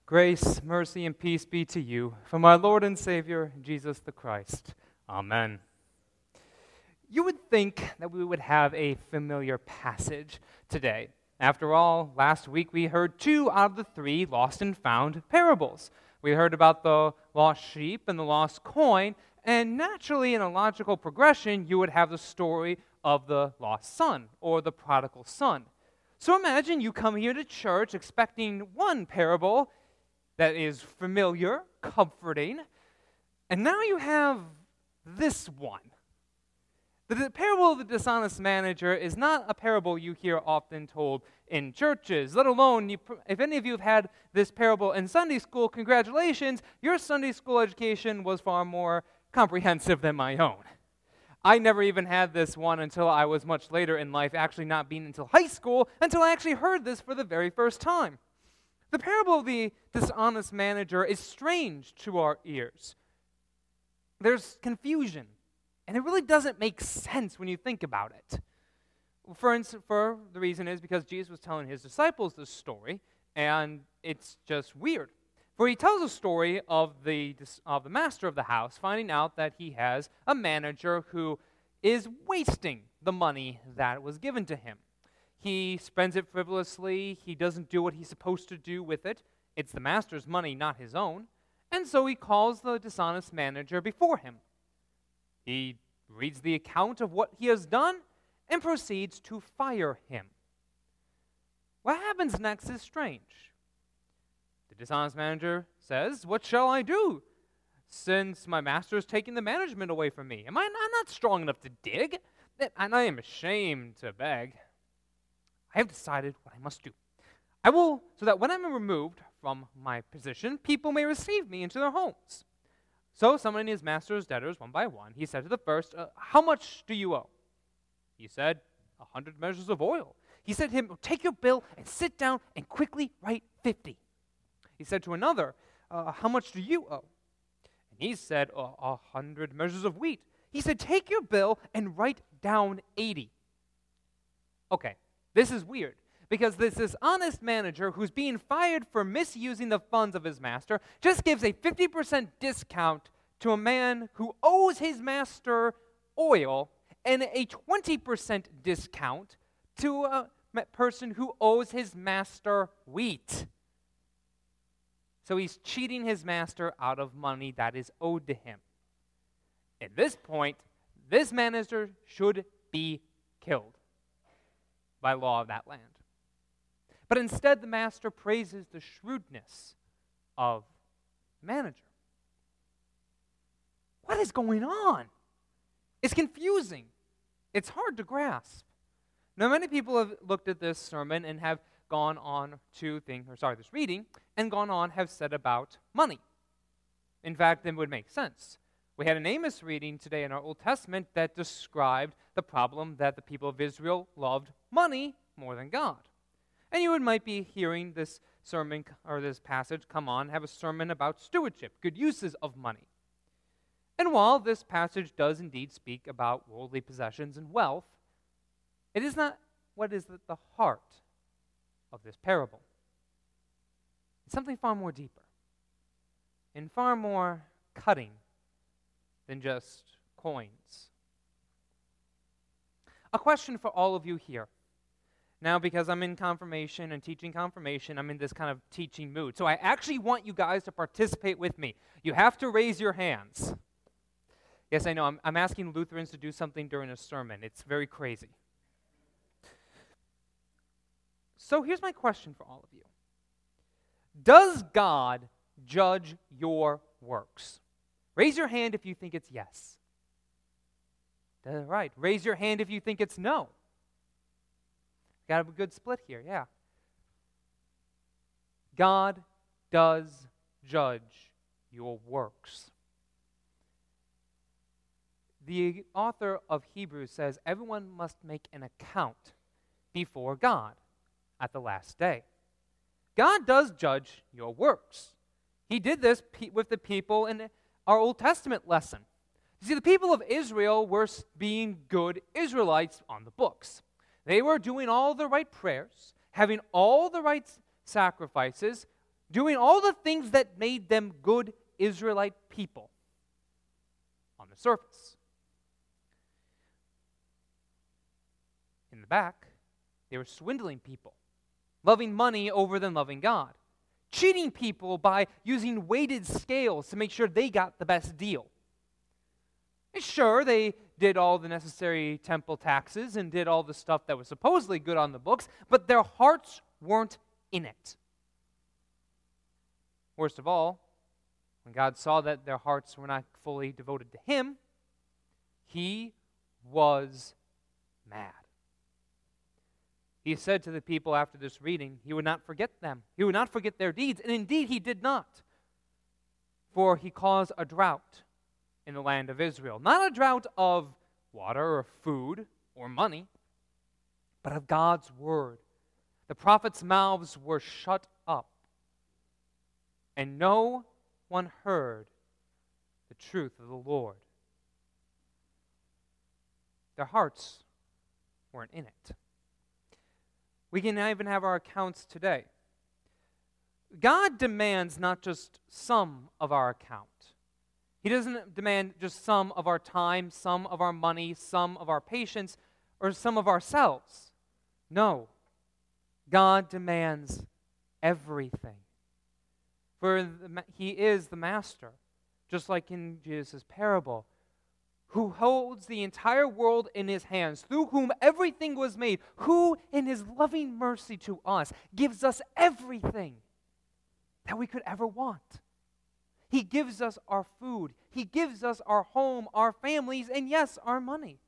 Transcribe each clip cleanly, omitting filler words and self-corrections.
Grace, mercy, and peace be to you from our Lord and Savior, Jesus the Christ. Amen. You would think that we would have a familiar passage today. After all, last week we heard 2 out of the 3 lost and found parables. We heard about the lost sheep and the lost coin, and naturally, in a logical progression, you would have the story of the lost son, or the prodigal son. So imagine you come here to church expecting one parable that is familiar, comforting, and now you have this one. The parable of the dishonest manager is not a parable you hear often told in churches, let alone, if any of you have had this parable in Sunday school, congratulations, your Sunday school education was far more comprehensive than my own. I never even had this one until I was much later in life, actually not being until high school, until I actually heard this for the very first time. The parable of the dishonest manager is strange to our ears. There's confusion, and it really doesn't make sense when you think about it. For the reason is because Jesus was telling his disciples this story, and it's just weird. For he tells a story of the master of the house finding out that he has a manager who is wasting the money that was given to him. He spends it frivolously. He doesn't do what he's supposed to do with it. It's the master's money, not his own. And so he calls the dishonest manager before him. He reads the account of what he has done and proceeds to fire him. What happens next is strange. The dishonest manager says, "What shall I do, since my master is taking the management away from me? I'm not strong enough to dig, and I am ashamed to beg. I have decided what I must do. I will, so that when I'm removed from my position, people may receive me into their homes." So, summoning his master's debtors one by one, he said to the first, "How much do you owe?" He said, 100 measures of oil. He said to him, "Take your bill and sit down and quickly write 50. He said to another, "How much do you owe?" And he said, 100 measures of wheat. He said, "Take your bill and write down 80. Okay. This is weird, because this dishonest manager who's being fired for misusing the funds of his master just gives a 50% discount to a man who owes his master oil and a 20% discount to a person who owes his master wheat. So he's cheating his master out of money that is owed to him. At this point, this manager should be killed by law of that land. But instead, the master praises the shrewdness of the manager. What is going on? It's confusing. It's hard to grasp. Now, many people have looked at this sermon and have gone on to this reading, and gone on have said about money. In fact, it would make sense. We had an Amos reading today in our Old Testament that described the problem that the people of Israel loved money more than God. And you might be hearing this sermon or this passage have a sermon about stewardship, good uses of money. And while this passage does indeed speak about worldly possessions and wealth, it is not what is at the heart of this parable. It's something far more deeper and far more cutting than just coins. A question for all of you here. Now, because I'm in confirmation and teaching confirmation, I'm in this kind of teaching mood. So I actually want you guys to participate with me. You have to raise your hands. Yes, I know. I'm asking Lutherans to do something during a sermon. It's very crazy. So here's my question for all of you. Does God judge your works? Raise your hand if you think it's yes. Right. Raise your hand if you think it's no. Got a good split here, yeah. God does judge your works. The author of Hebrews says everyone must make an account before God at the last day. God does judge your works. He did this with the people in our Old Testament lesson. You see, the people of Israel were being good Israelites on the books. They were doing all the right prayers, having all the right sacrifices, doing all the things that made them good Israelite people on the surface. In the back, they were swindling people, loving money over than loving God, cheating people by using weighted scales to make sure they got the best deal. And sure, they did all the necessary temple taxes and did all the stuff that was supposedly good on the books, but their hearts weren't in it. Worst of all, when God saw that their hearts were not fully devoted to Him, He was mad. He said to the people after this reading, He would not forget them. He would not forget their deeds. And indeed, He did not. For He caused a drought in the land of Israel. Not a drought of water or food or money, but of God's word. The prophets' mouths were shut up, and no one heard the truth of the Lord. Their hearts weren't in it. We can even have our accounts today. God demands not just some of our account. He doesn't demand just some of our time, some of our money, some of our patience, or some of ourselves. No. God demands everything. For He is the master, just like in Jesus' parable, who holds the entire world in His hands, through whom everything was made, who in His loving mercy to us gives us everything that we could ever want. He gives us our food. He gives us our home, our families, and yes, our money.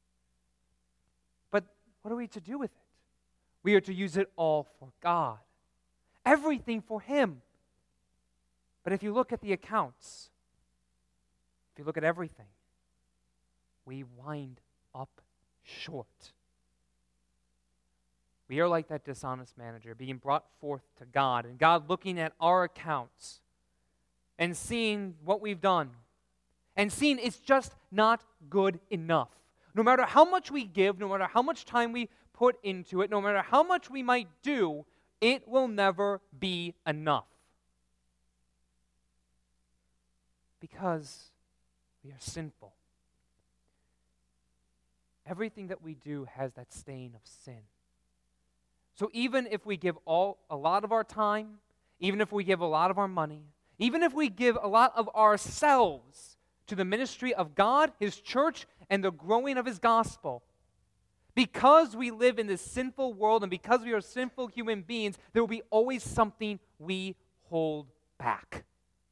But what are we to do with it? We are to use it all for God. Everything for Him. But if you look at the accounts, if you look at everything, we wind up short. We are like that dishonest manager being brought forth to God, and God looking at our accounts and seeing what we've done, and seeing it's just not good enough. No matter how much we give, no matter how much time we put into it, no matter how much we might do, it will never be enough. Because we are sinful. Everything that we do has that stain of sin. So even if we give a lot of our time, even if we give a lot of our money, even if we give a lot of ourselves to the ministry of God, His church, and the growing of His gospel, because we live in this sinful world and because we are sinful human beings, there will be always something we hold back.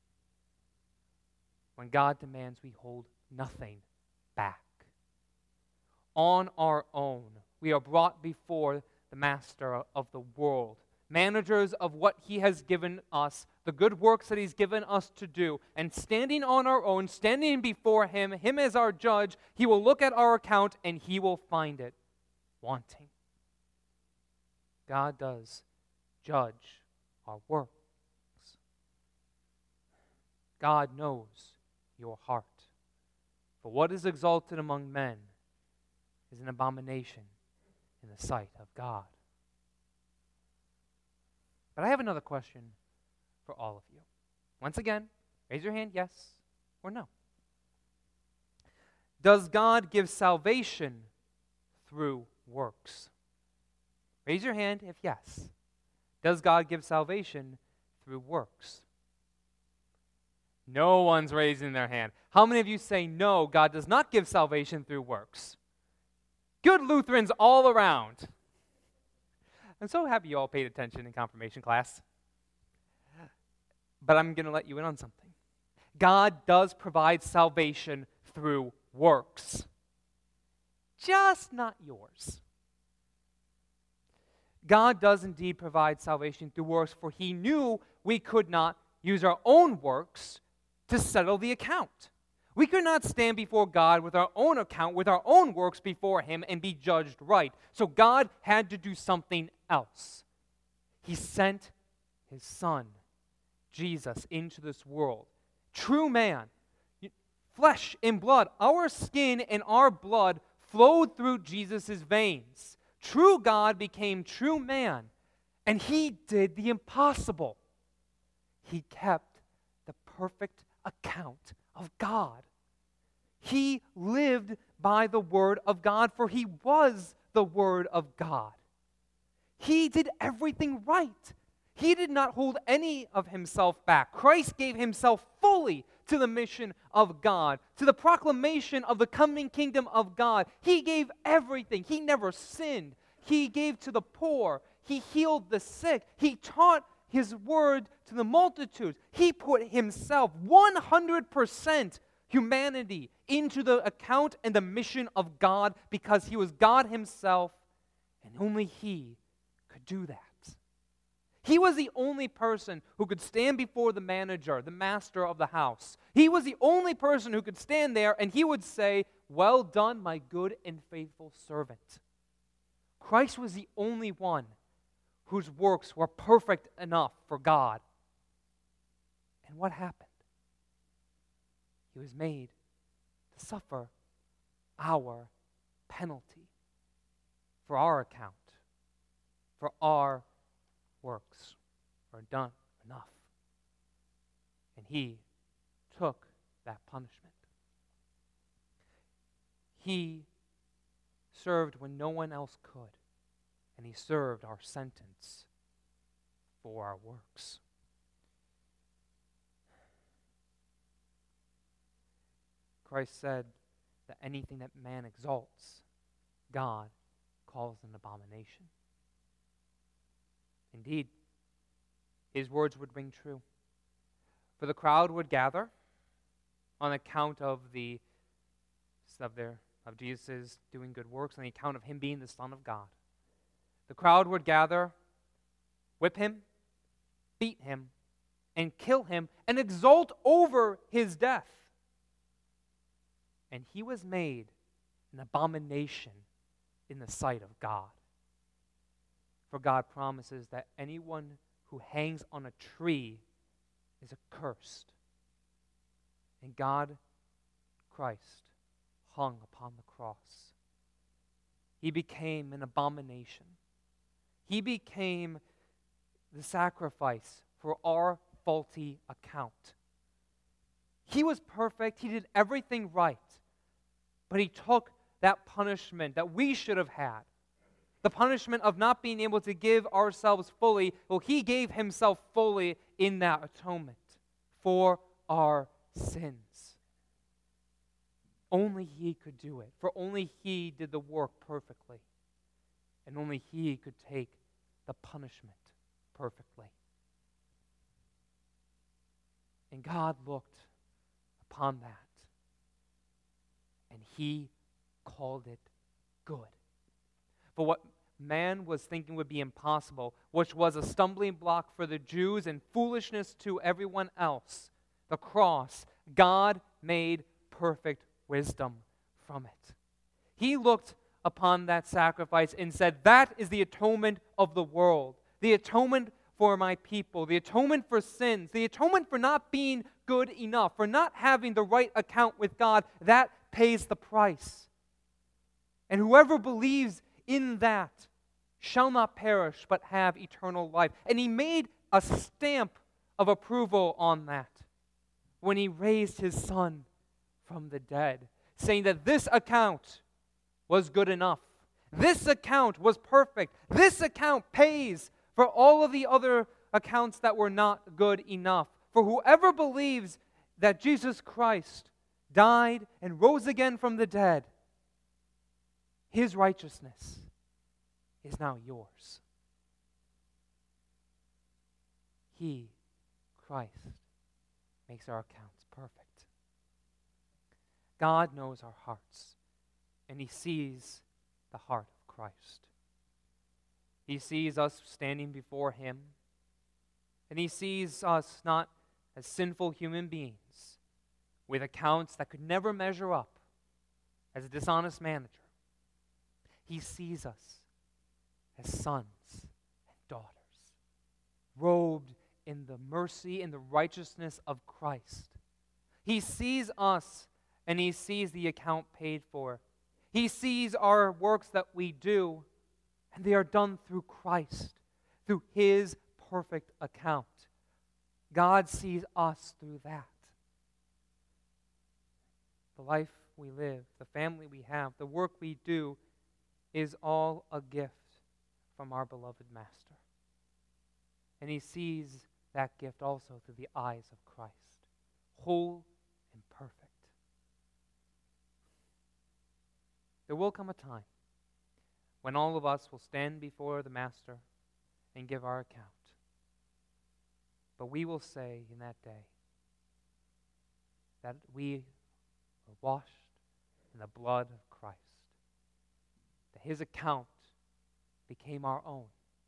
When God demands we hold nothing back. On our own, we are brought before the master of the world, managers of what He has given us, the good works that He's given us to do, and standing on our own, standing before Him as our judge, He will look at our account and He will find it wanting. God does judge our works. God knows your heart. For what is exalted among men is an abomination in the sight of God. But I have another question for all of you. Once again, raise your hand, yes or no. Does God give salvation through works? Raise your hand if yes. Does God give salvation through works? No one's raising their hand. How many of you say no, God does not give salvation through works? Good Lutherans all around. I'm so happy you all paid attention in confirmation class. But I'm going to let you in on something. God does provide salvation through works. Just not yours. God does indeed provide salvation through works, for He knew we could not use our own works to settle the account. We could not stand before God with our own account, with our own works before Him and be judged right. So God had to do something else. He sent His Son, Jesus, into this world. True man, flesh and blood, our skin and our blood flowed through Jesus' veins. True God became true man, and He did the impossible. he kept the perfect account of God. He lived by the Word of God, for he was the Word of God. He did everything right. He did not hold any of himself back. Christ gave himself fully to the mission of God, to the proclamation of the coming kingdom of God. He gave everything. He never sinned. He gave to the poor. He healed the sick. He taught his word to the multitudes. He put himself 100% humanity into the account and the mission of God because he was God himself, and only he could do that. He was the only person who could stand before the manager, the master of the house. He was the only person who could stand there and he would say, "Well done, my good and faithful servant." Christ was the only one whose works were perfect enough for God. And what happened? He was made to suffer our penalty for our account, for our works are done enough. And he took that punishment. He served when no one else could, and he served our sentence for our works. Christ said that anything that man exalts, God calls an abomination. Indeed, his words would ring true. For the crowd would gather on account of Jesus' doing good works, on the account of him being the Son of God. The crowd would gather, whip him, beat him, and kill him, and exult over his death. And he was made an abomination in the sight of God. For God promises that anyone who hangs on a tree is accursed. And God, Christ, hung upon the cross. He became an abomination. He became the sacrifice for our faulty account. He was perfect. He did everything right. But he took that punishment that we should have had. The punishment of not being able to give ourselves fully. Well, he gave himself fully in that atonement for our sins. Only he could do it. For only he did the work perfectly. And only he could take the punishment perfectly. And God looked upon that. And he called it good. For what man was thinking would be impossible, which was a stumbling block for the Jews and foolishness to everyone else, the cross, God made perfect wisdom from it. He looked upon that sacrifice and said, that is the atonement of the world, the atonement for my people, the atonement for sins, the atonement for not being good enough, for not having the right account with God. That pays the price. And whoever believes in that shall not perish but have eternal life. And he made a stamp of approval on that when he raised his Son from the dead, saying that this account was good enough. This account was perfect. This account pays for all of the other accounts that were not good enough. For whoever believes that Jesus Christ died and rose again from the dead, his righteousness is now yours. He, Christ, makes our accounts perfect. God knows our hearts, and he sees the heart of Christ. He sees us standing before him, and he sees us not as sinful human beings with accounts that could never measure up, as a dishonest manager. He sees us as sons and daughters, robed in the mercy and the righteousness of Christ. He sees us and he sees the account paid for. He sees our works that we do, and they are done through Christ, through his perfect account. God sees us through that. The life we live, the family we have, the work we do is all a gift from our beloved Master. And he sees that gift also through the eyes of Christ, whole and perfect. There will come a time when all of us will stand before the Master and give our account. But we will say in that day that we were washed in the blood of Christ, that his account became our own.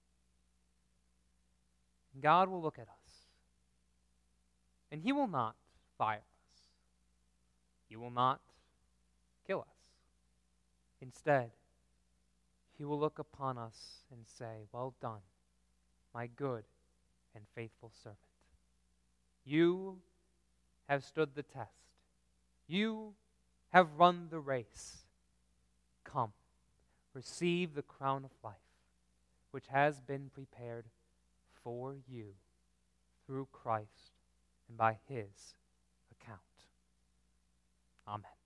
And God will look at us, and he will not fire us. He will not kill us. Instead, he will look upon us and say, "Well done, my good and faithful servant. You have stood the test. You have run the race. Come, receive the crown of life, which has been prepared for you through Christ and by his account." Amen.